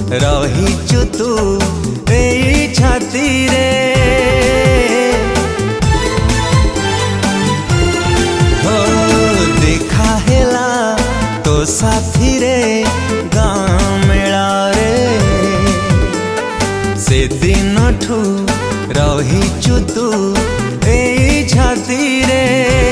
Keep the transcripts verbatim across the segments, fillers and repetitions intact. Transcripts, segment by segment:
रहीचु तू एई छाती रे। हो देखा हेला तो साथी रे गाँ मेला रे। से दिन ठू रहीचु तू एई छाती रे।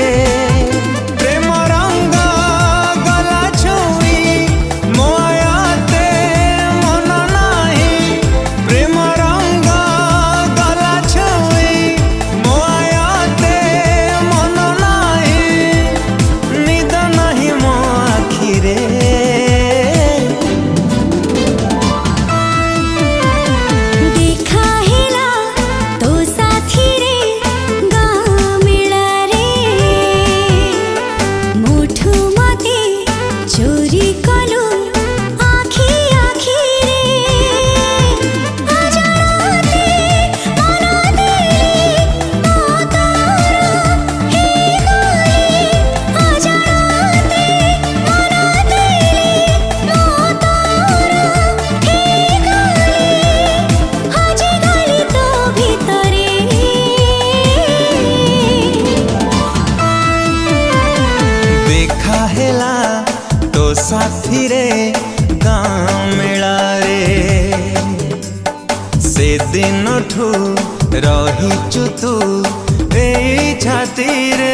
तो साथी रे गाँ मेला रे। से दिन ठू रहीचु तू एई छाती रे।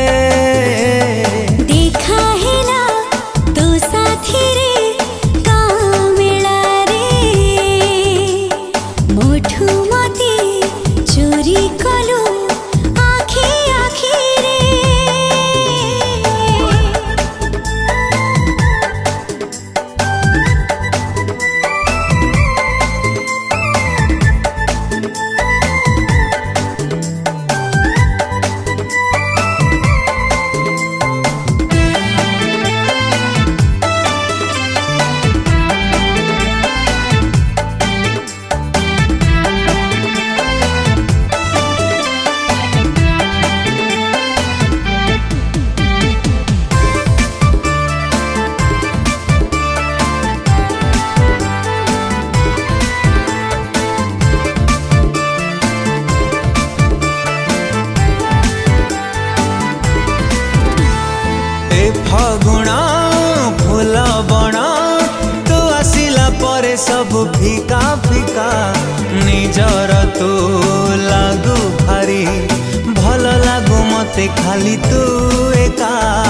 देखा हेला तो साथी रे गाँ मेला रे। मोठू मते चोरी कलु आखी आखी रे। फगुणा फूल बण तू आसिला परे सब फिका फिका। निजर तू लागू भारी भल लागू मते खाली तू एका।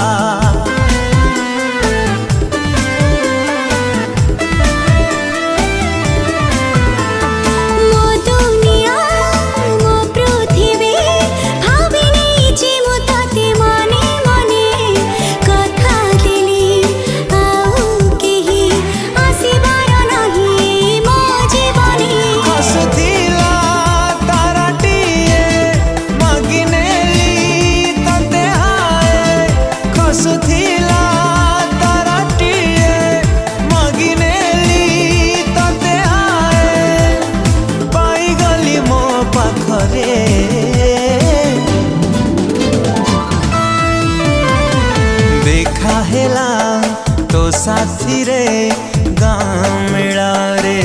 देखा हेला तो साथी रे गाँ मेला रे।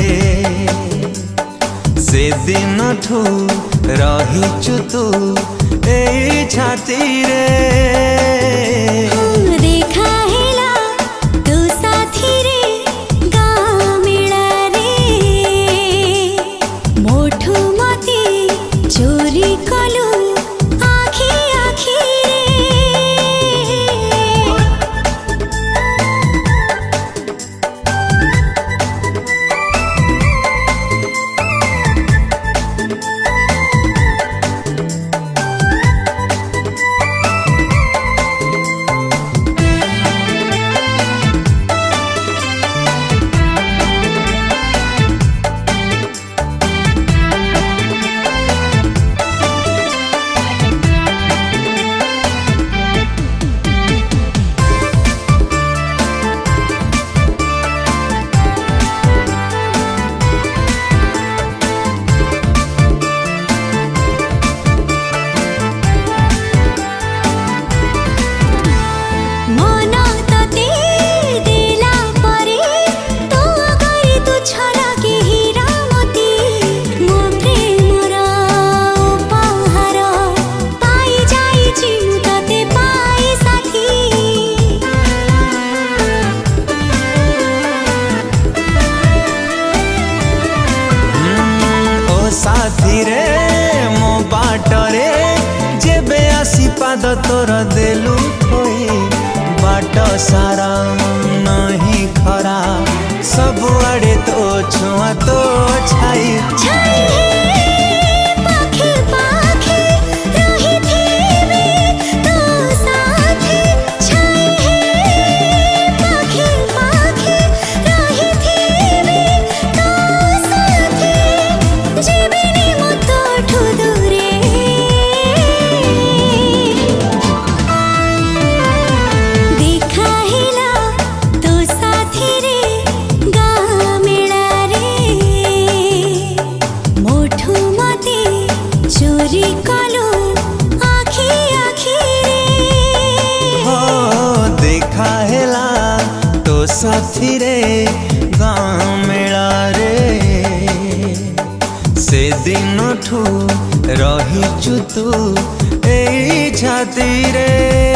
से दिन ठू रहीचु तू एई छाती रे। देखा हेला तो साथी रे गाँ मेला रे। मोठू मते चोरी कलु आखी आखी रे। तोर देलु थोई बाट सारा नहीं खरा सब आड़े तो छुआ तो छाई छाई पाखे पाखे रही थी तो साथे छाई पाखे पाखे रही थी तो साथे जीवनी मत ठु दूरे देखा हिला तो साथी रे गाँ मेला रे मोठू मते चोरी कलु आखी आखी रे हो देखा हेला तो साथी रे गाँ मेला रे से दिन ठू रही तू ए छाती रे।